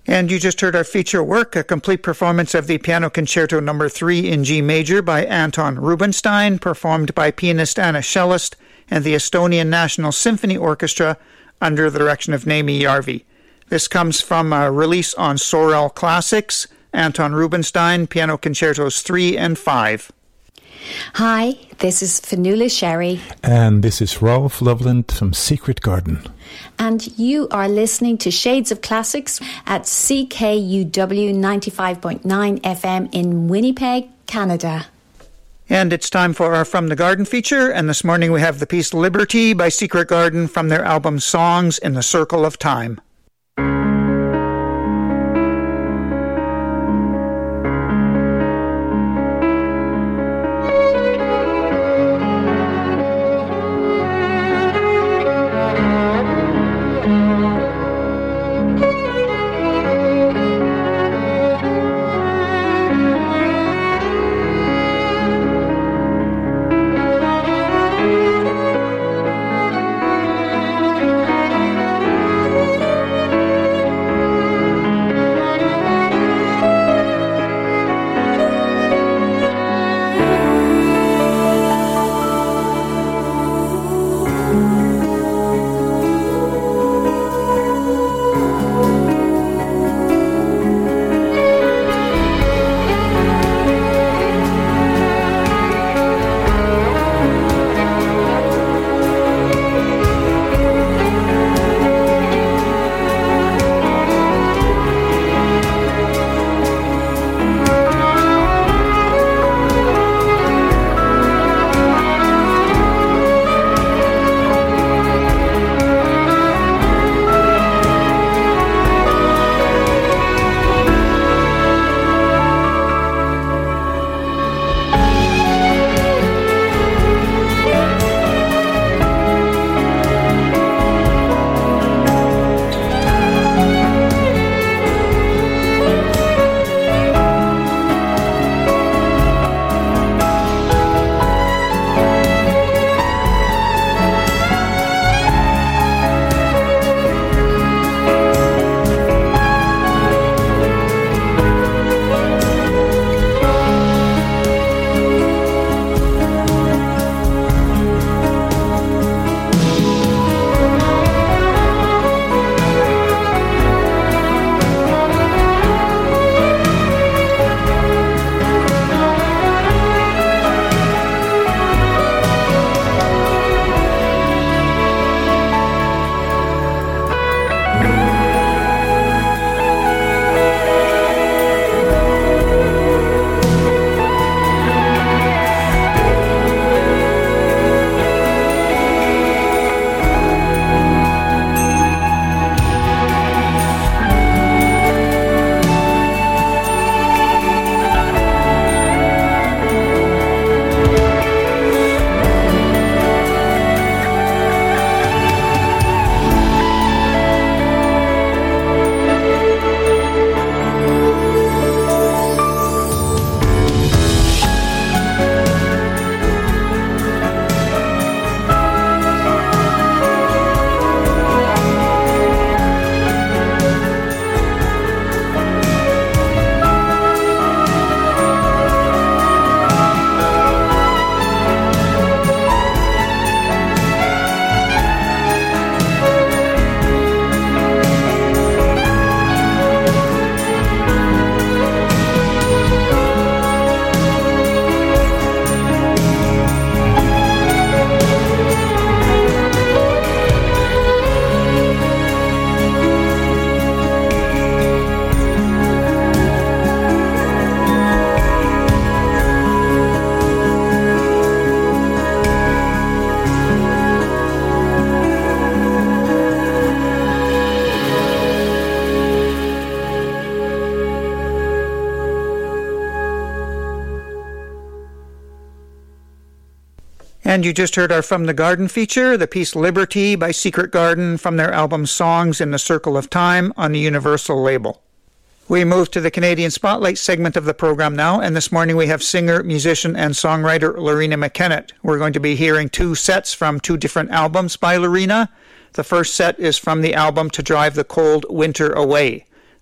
And you just heard our feature work, a complete performance of the Piano Concerto No. 3 in G major by Anton Rubinstein, performed by pianist Anna Shellist and the Estonian National Symphony Orchestra under the direction of Neeme Järvi. This comes from a release on Sorel Classics, Anton Rubinstein, Piano Concertos 3 and 5. Hi, this is Fionnuala Sherry. And this is Rolf Loveland from Secret Garden. And you are listening to Shades of Classics at CKUW 95.9 FM in Winnipeg, Canada. And it's time for our From the Garden feature, and this morning we have the piece Liberty by Secret Garden from their album Songs in the Circle of Time. And you just heard our From the Garden feature, the piece Liberty by Secret Garden from their album Songs in the Circle of Time on the Universal label. We move to the Canadian Spotlight segment of the program now, and this morning we have singer, musician, and songwriter Lorena McKennett. We're going to be hearing two sets from two different albums by Lorena. The first set is from the album To Drive the Cold Winter Away.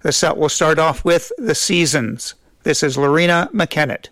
The set will start off with The Seasons. This is Lorena McKennett.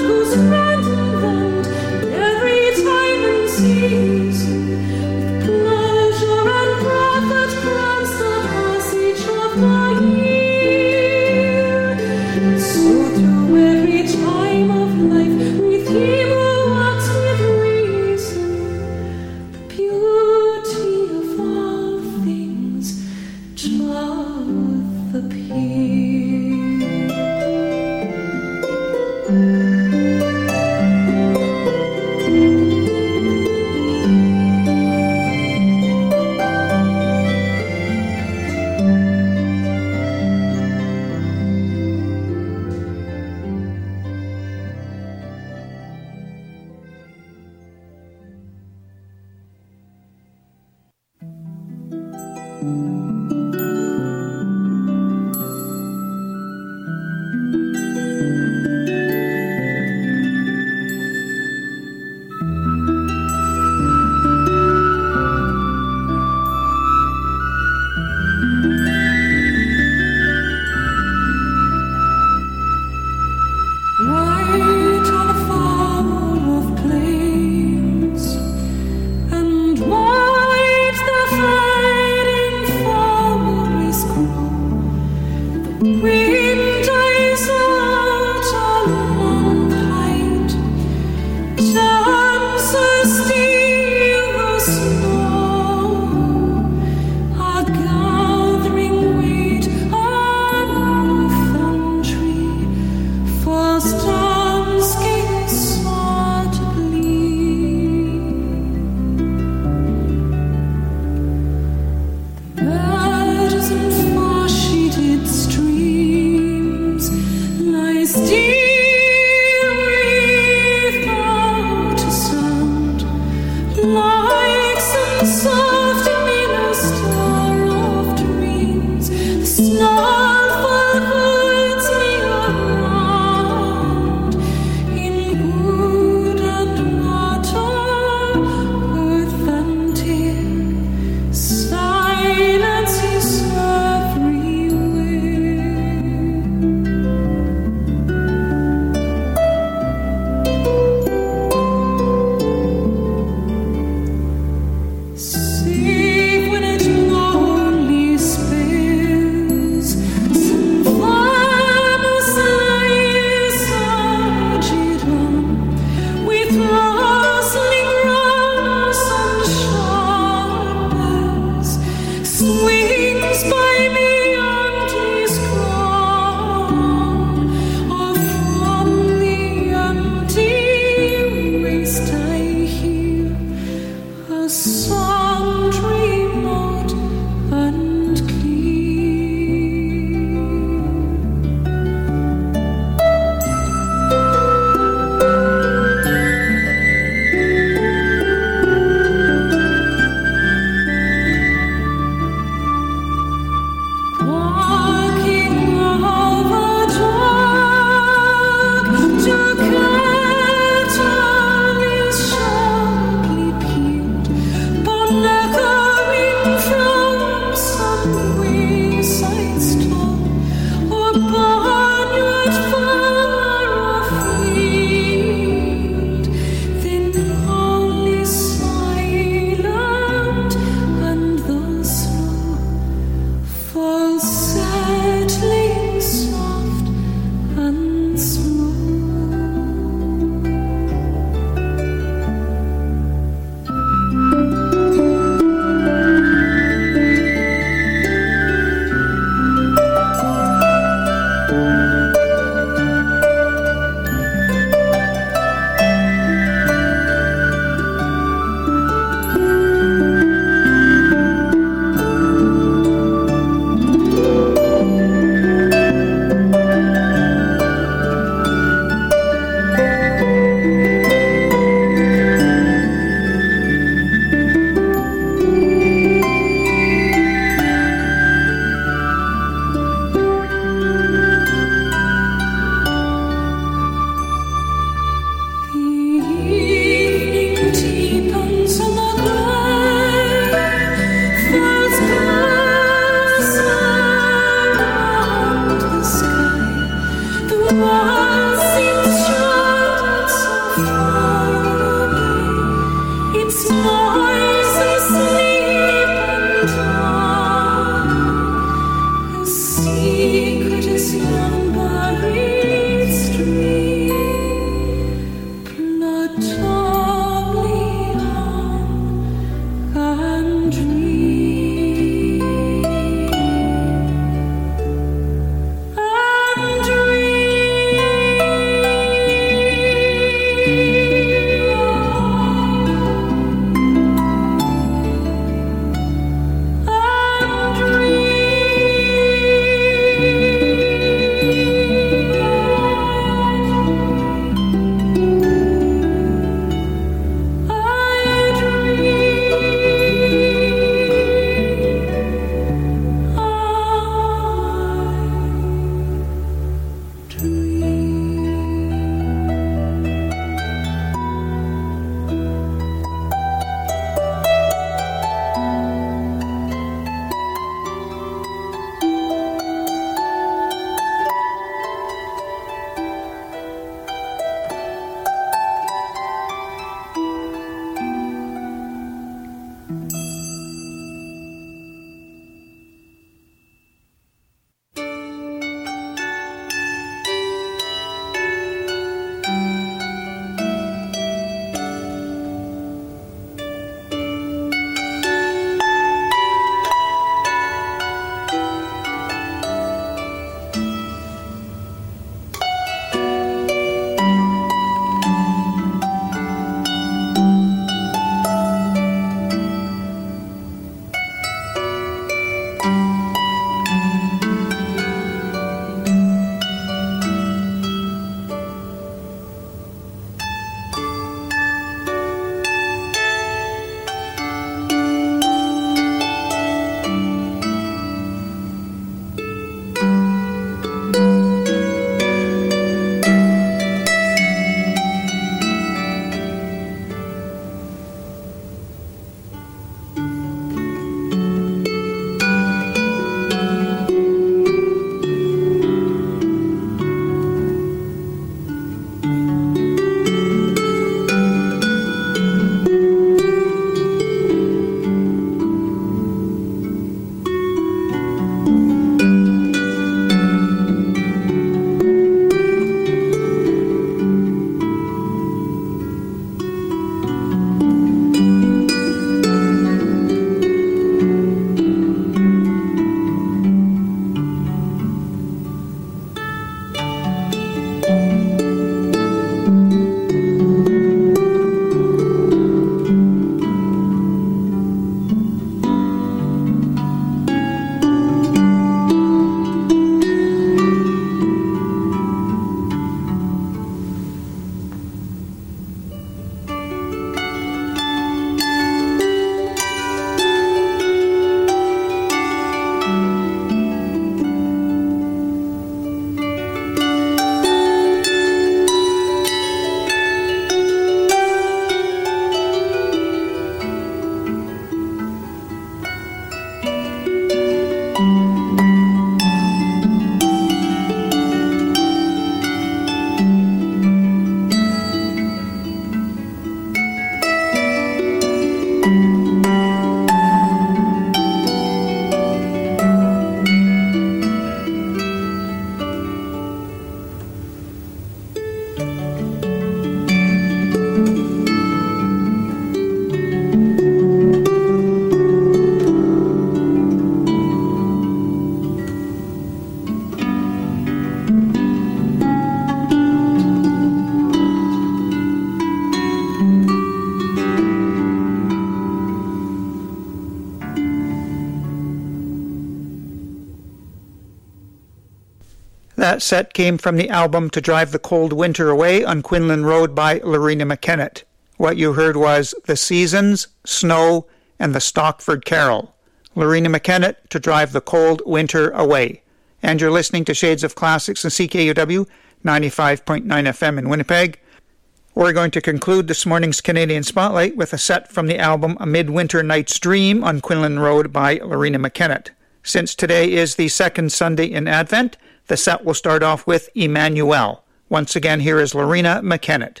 That set came from the album To Drive the Cold Winter Away on Quinlan Road by Lorena McKennett. What you heard was The Seasons, Snow, and the Stockford Carol. Lorena McKennett, To Drive the Cold Winter Away. And you're listening to Shades of Classics on CKUW 95.9 FM in Winnipeg. We're going to conclude this morning's Canadian Spotlight with a set from the album A Midwinter Night's Dream on Quinlan Road by Lorena McKennett. Since today is the second Sunday in Advent, the set will start off with Emmanuel. Once again, here is Lorena McKennett.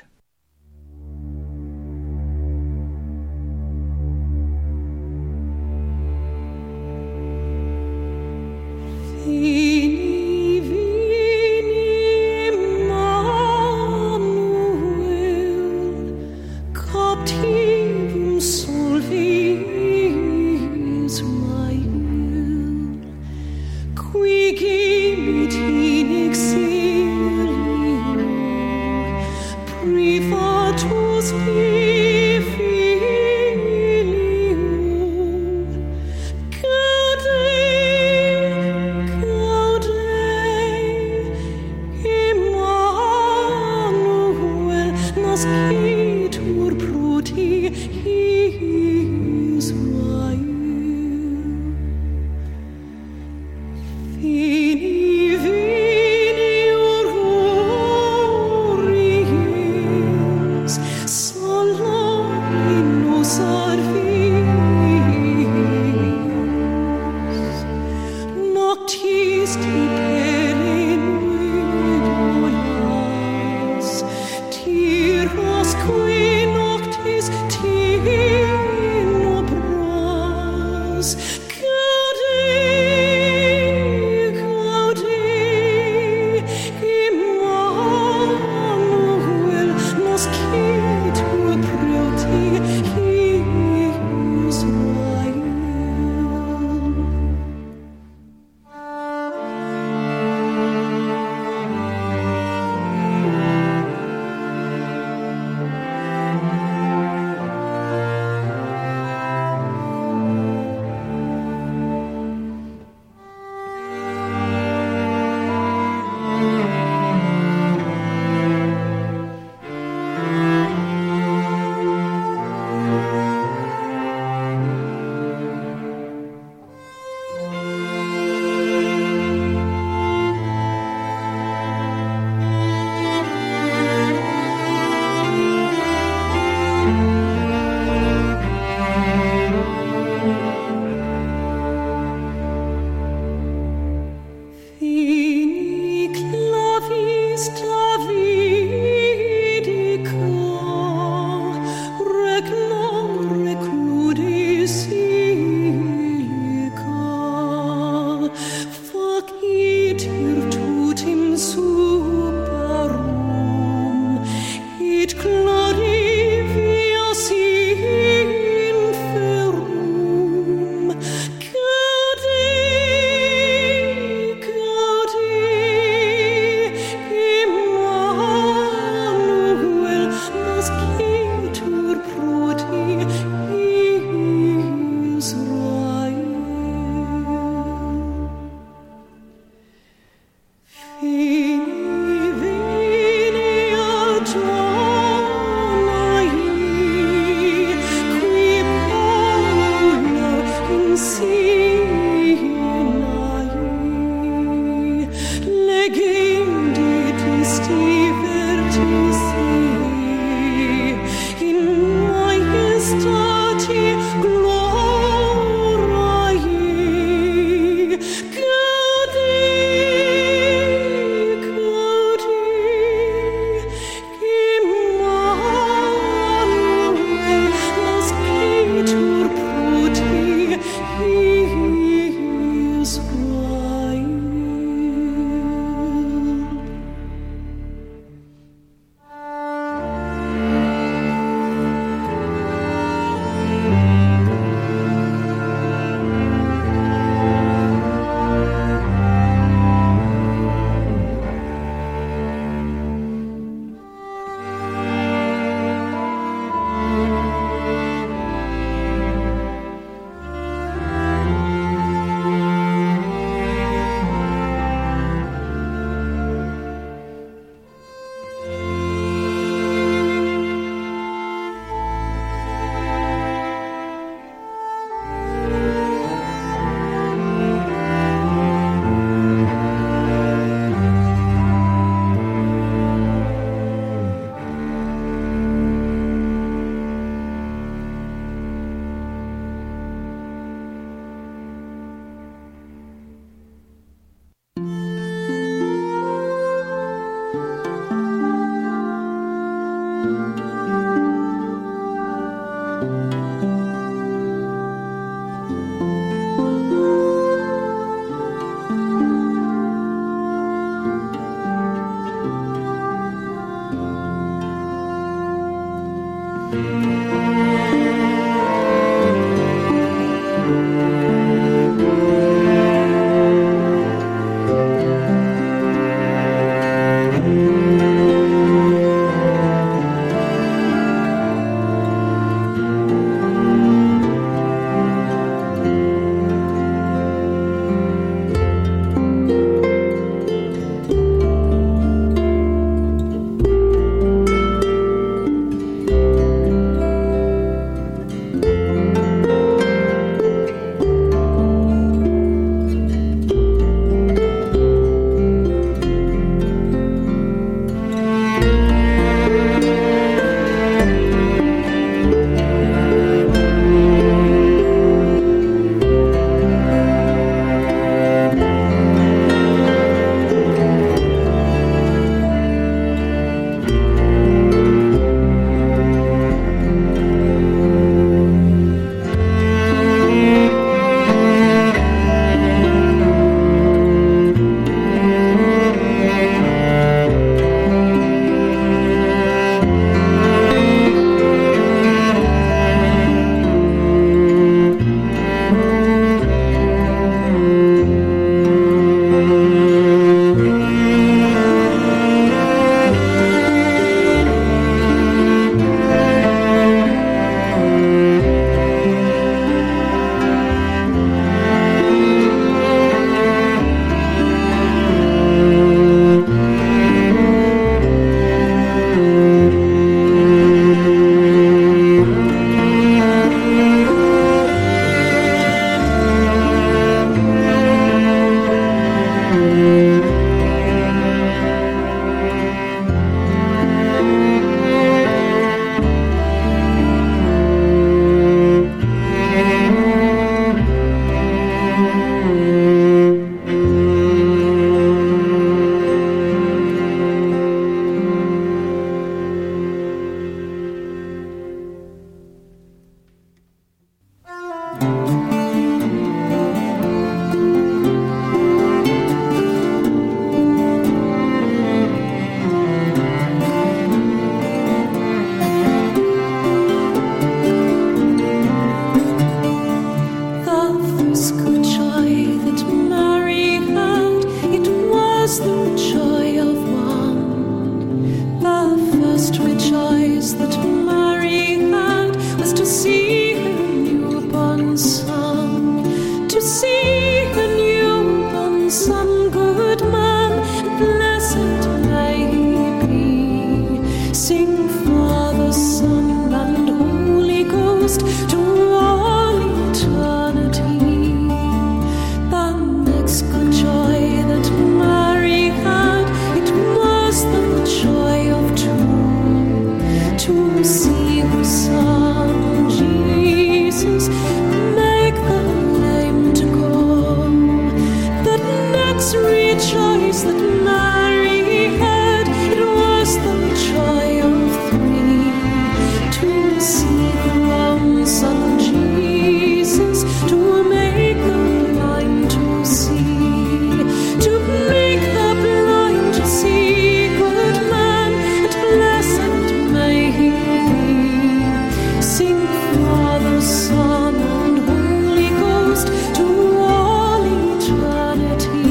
was the joy of one. The first rejoice that Mary had was to see her newborn son, to see her newborn son, good man, blessed may he be. Sing Father, Son, and Holy Ghost to all eternity. The next good joy that Mary had, it was the joy of two, to see her son Jesus make the lame to go. The next rejoice that Mary had, it was the joy of three, to see her own son Jesus, to make the blind to see, to make the blind to see, good man, and blessed may he be. Sing Father, Son, and Holy Ghost to all eternity.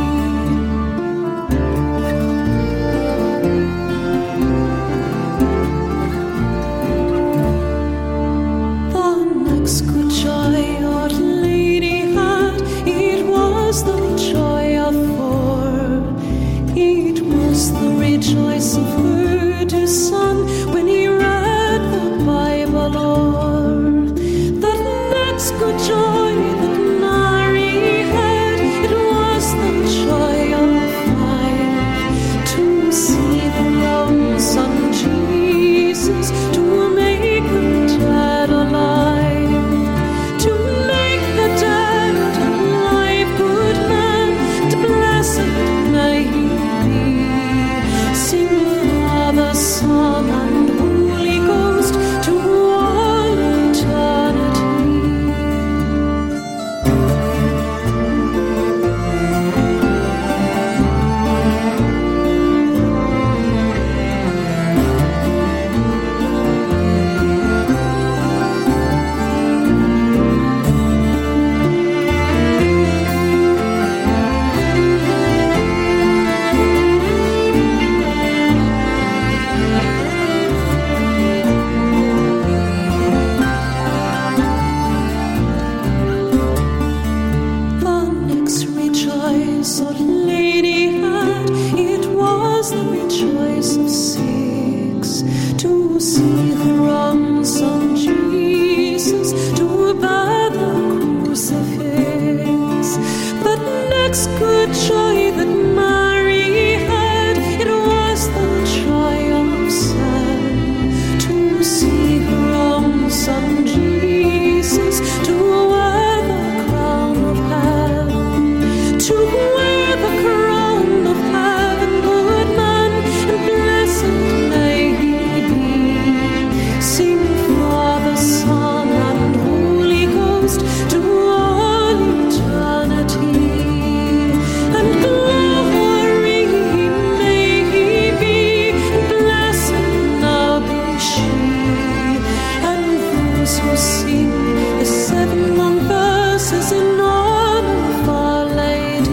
The next good joy Our Lady had, it was the joy of four. It was the rejoice of her dear son when he read the Bible o'er. The next good joy that Mary had, it was the joy of five, to see her own son Jesus, to make the dead alive, to make the dead alive, good man, and blessed may he be. Sing Father, Son, and Holy Ghost to all eternity. The next rejoice Our Lady had, it was the rejoice of six, to see her own son Jesus, to bear the crucifix. The next good joy that Mary had, it was the joy of seven, to see her own son Jesus, to wear the crown of heaven, to wear the crown of heaven, good man, and blessed may he be. Sing Father, Son, and Holy Ghost to all eternity. And glory may he be, and blessed now be she. And those who sing the 71 verses in honor of Our Lady.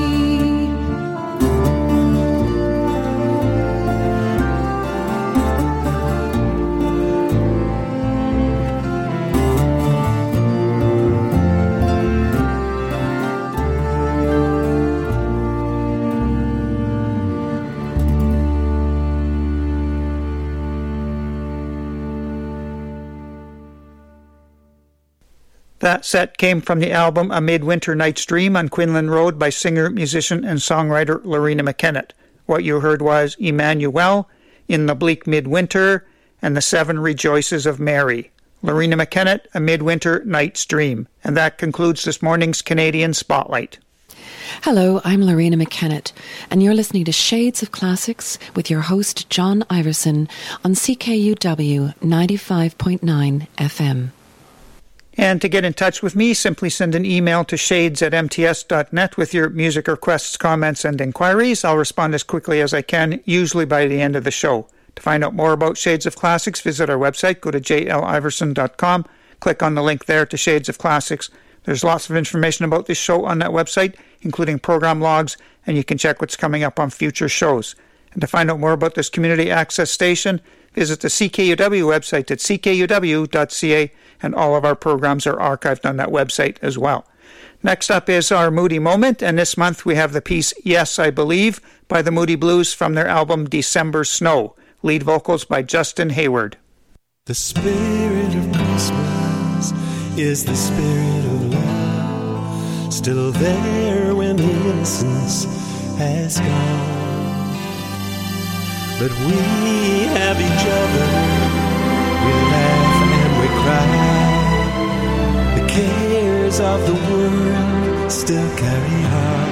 That set came from the album A Midwinter Night's Dream on Quinlan Road by singer, musician, and songwriter Lorena McKennett. What you heard was Emmanuel, In the Bleak Midwinter, and The Seven Rejoices of Mary. Lorena McKennett, A Midwinter Night's Dream. And that concludes this morning's Canadian Spotlight. Hello, I'm Lorena McKennett, and you're listening to Shades of Classics with your host John Iverson on CKUW 95.9 FM. And to get in touch with me, simply send an email to shades@mts.net with your music requests, comments, and inquiries. I'll respond as quickly as I can, usually by the end of the show. To find out more about Shades of Classics, visit our website. Go to jliverson.com. Click on the link there to Shades of Classics. There's lots of information about this show on that website, including program logs and you can check what's coming up on future shows. And to find out more about this community access station, visit the CKUW website at ckuw.ca, and all of our programs are archived on that website as well. Next up is our Moody Moment, and this month we have the piece Yes, I Believe by the Moody Blues from their album December Snow. Lead vocals by Justin Hayward. The spirit of Christmas is the spirit of love, still there when the innocence has gone. But we have each other, we laugh and we cry. The cares of the world still carry on.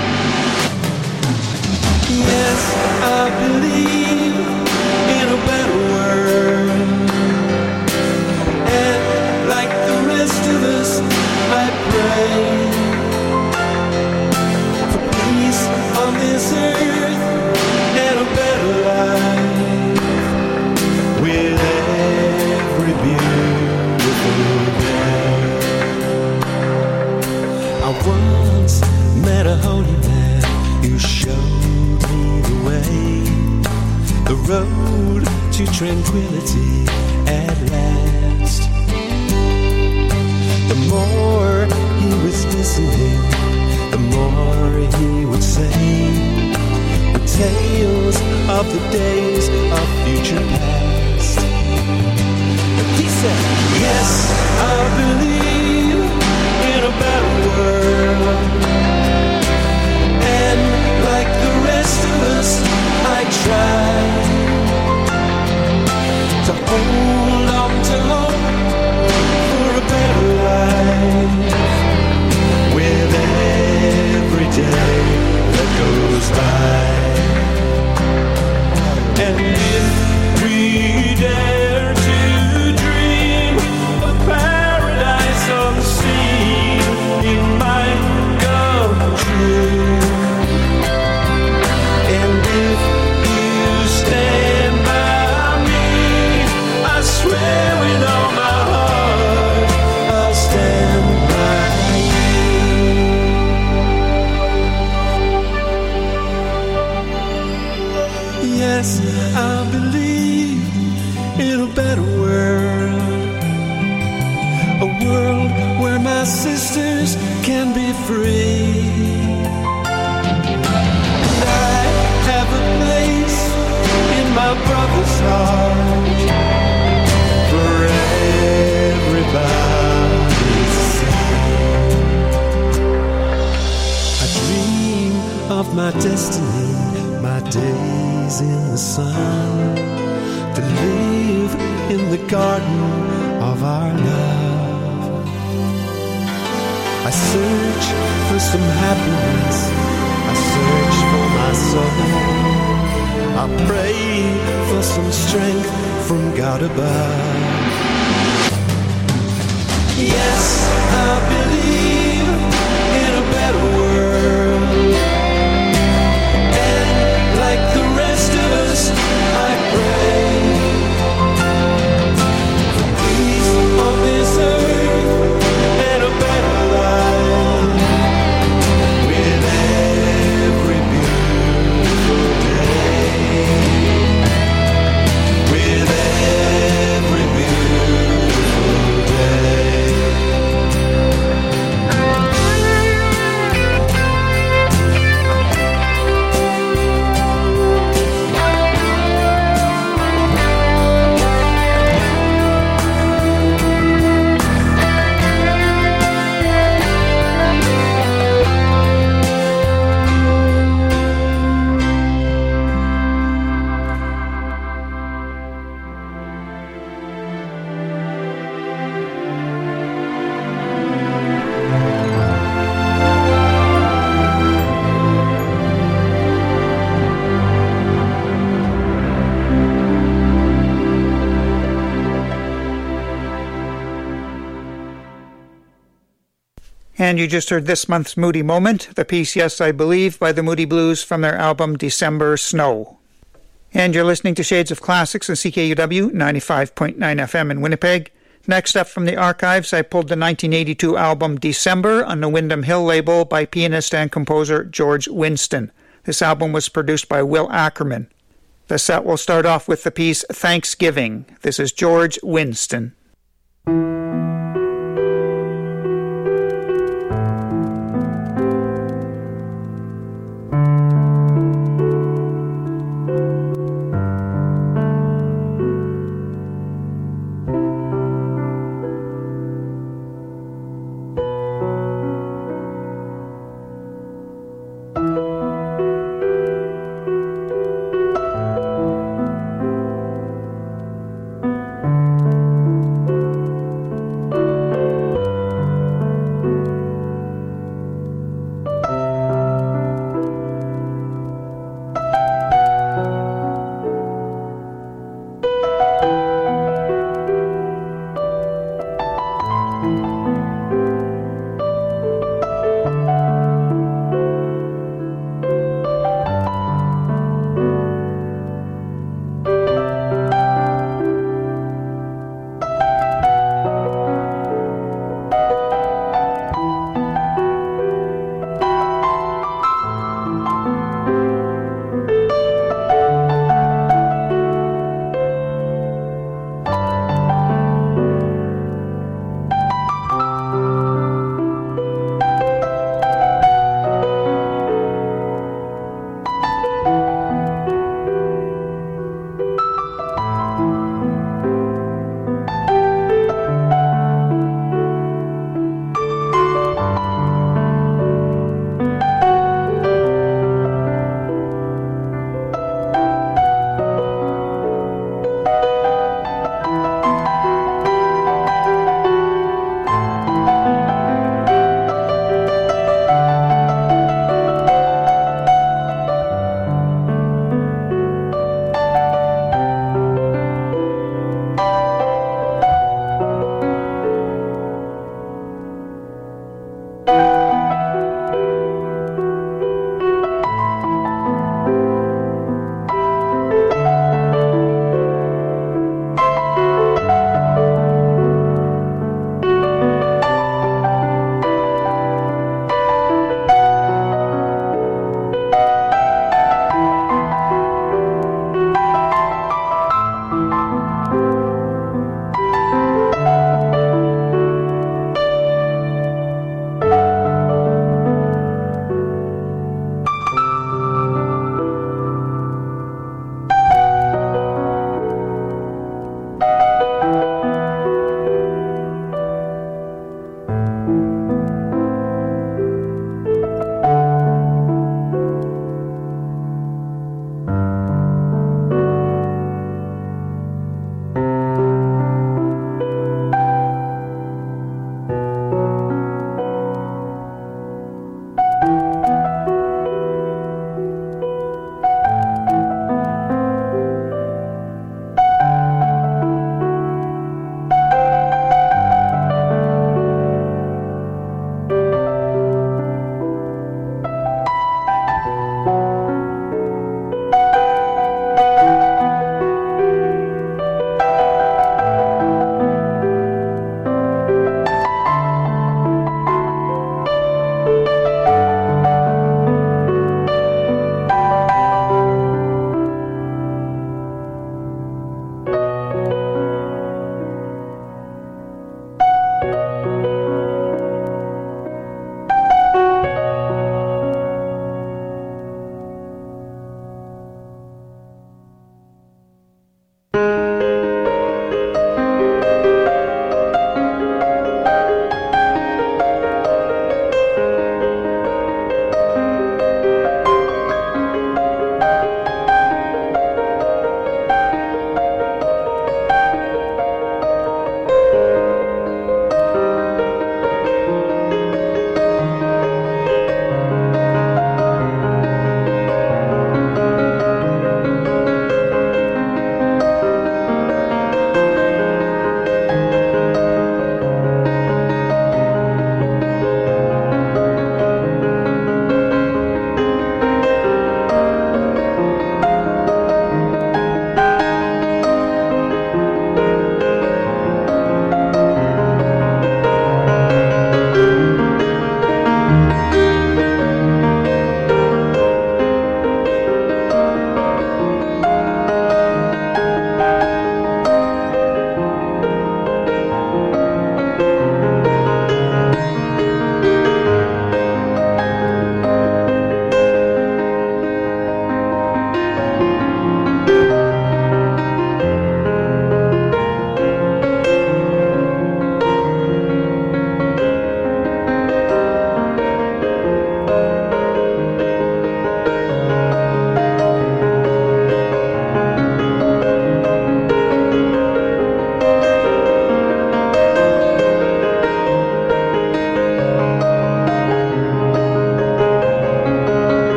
Yes, I believe in a better world, and like the rest of us, I pray for peace on this earth and a better life with every beautiful day. I once met a holy man who showed me the way, the road to tranquility at last. The more he was listening, the more he would say the tales of the days of future past. And he said, yes, I believe in a better world, and like the rest of us, I try to hold on to hope for a better life with every day that goes by. And if we dare to dream of paradise unseen, it might come true. And if you stand by me, I swear with all my heart, I'll stand by you. Yes, I believe in a better world, a world where my sisters can be free. And I have a place in my brother's heart for everybody to see. I dream of my destiny, my days in the sun, to live in the garden of our love. I search for some happiness, I search for my soul, I pray for some strength from God above. Yes, I believe in a better world, and like the rest of us, I pray for peace on this earth and a better life with every beautiful day, with every beautiful day. And you just heard this month's Moody Moment, the piece Yes, I Believe by the Moody Blues from their album December Snow. And you're listening to Shades of Classics on CKUW 95.9 FM in Winnipeg. Next up from the archives, I pulled the 1982 album December on the Windham Hill label by pianist and composer George Winston. This album was produced by Will Ackerman. The set will start off with the piece Thanksgiving. This is George Winston.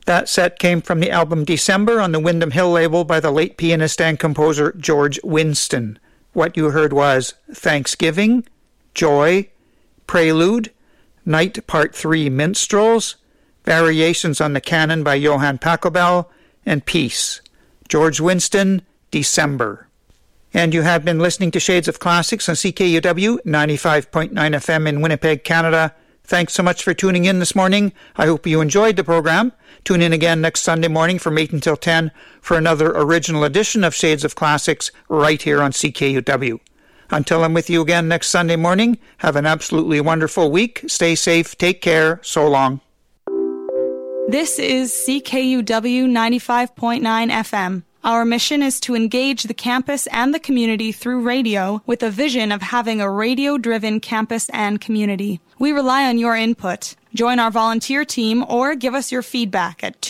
That set came from the album December on the Windham Hill label by the late pianist and composer George Winston. What you heard was Thanksgiving, Joy, Prelude, Night Part 3 Minstrels, Variations on the Canon by Johann Pachelbel, and Peace. George Winston, December. And you have been listening to Shades of Classics on CKUW 95.9 FM in Winnipeg, Canada. Thanks so much for tuning in this morning. I hope you enjoyed the program. Tune in again next Sunday morning from 8 until 10 for another original edition of Shades of Classics right here on CKUW. Until I'm with you again next Sunday morning, have an absolutely wonderful week. Stay safe. Take care. So long. This is CKUW 95.9 FM. Our mission is to engage the campus and the community through radio with a vision of having a radio-driven campus and community. We rely on your input. Join our volunteer team or give us your feedback at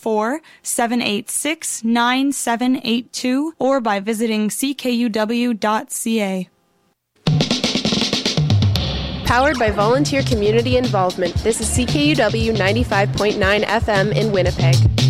204-786-9782 or by visiting ckuw.ca. Powered by volunteer community involvement, this is CKUW 95.9 FM in Winnipeg.